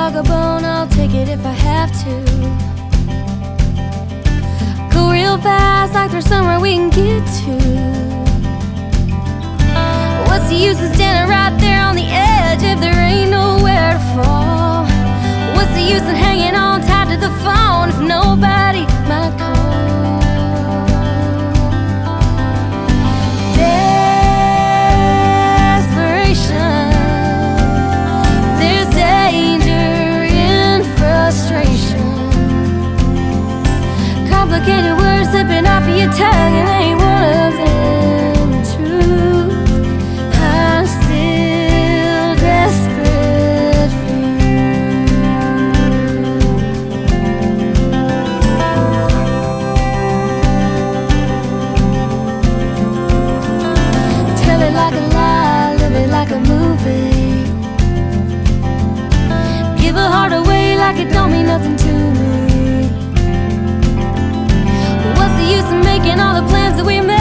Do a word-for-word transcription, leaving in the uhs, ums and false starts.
like a bone, I'll take it if I have to. Go real fast, like there's somewhere we can get to. What's the use of standing right there on the edge if there ain't nowhere to fall? What's the use in hanging on tight to the phone if nobody might call? Complicated words slipping off of your tongue, and ain't one of them true. I'm still desperate for you. Tell it like a lie, live it like a movie. Give a heart away like it don't mean nothing to me. What's the use of making all the plans that we made?